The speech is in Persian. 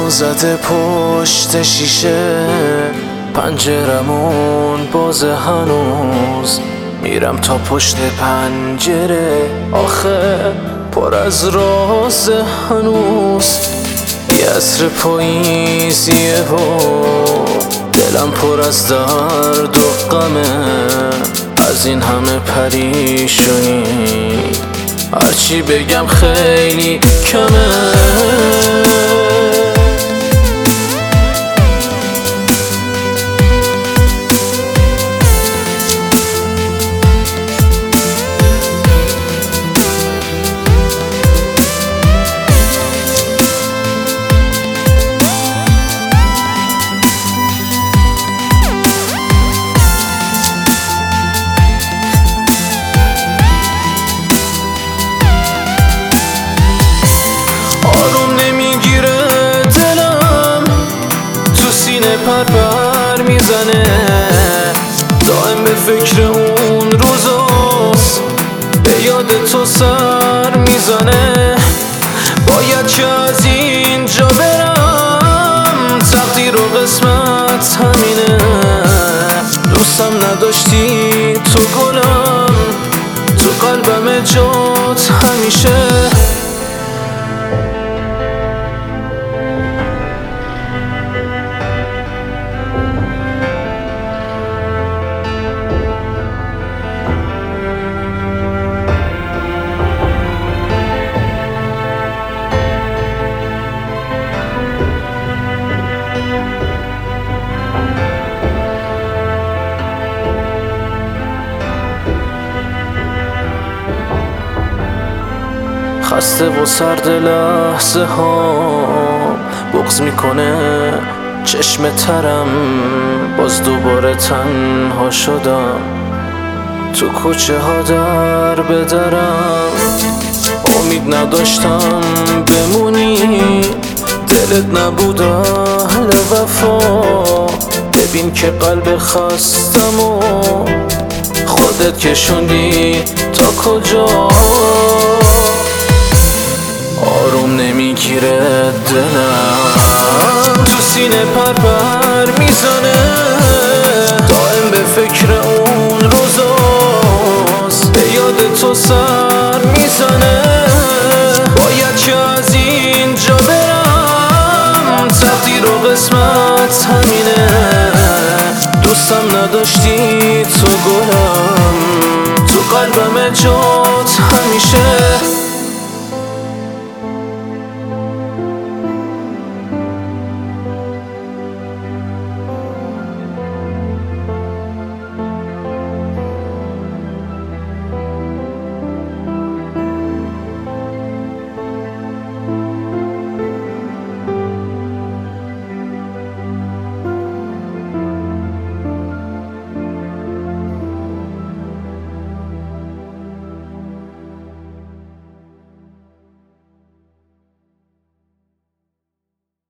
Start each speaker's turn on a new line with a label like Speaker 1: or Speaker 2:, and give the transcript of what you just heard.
Speaker 1: زده پشت شیشه، پنجرمون بازه هنوز، میرم تا پشت پنجره، آخه پر از راز هنوز. یه عصر پاییزیه و دلم پر از درد و غمه، از این همه پریشونی هرچی بگم خیلی کمه. پر میزنه، دائم به فکر اون روزاست، به یاد تو سر میزنه. باید که از اینجا برم، تقدیر و قسمت همینه. دوستم نداشتی تو گلم، تو قلبم جات همیشه. خسته و سرد لحظه ها بغض میکنه چشم ترم، باز دوباره تنها شدم تو کوچه ها در به درم. امید نداشتم بمونی، دلت نبود اهل وفا، ببین که قلب خستم و خودت کشوندی تا کجا. آروم نمیگیره دلم، تو سینه پر میزنه، دائم به فکر اون روزاست، به یاد تو سر میزنه. باید که از اینجا برم، تقدیر و قسمت همینه. دوستم نداشتی تو گلم، تو قلبم جا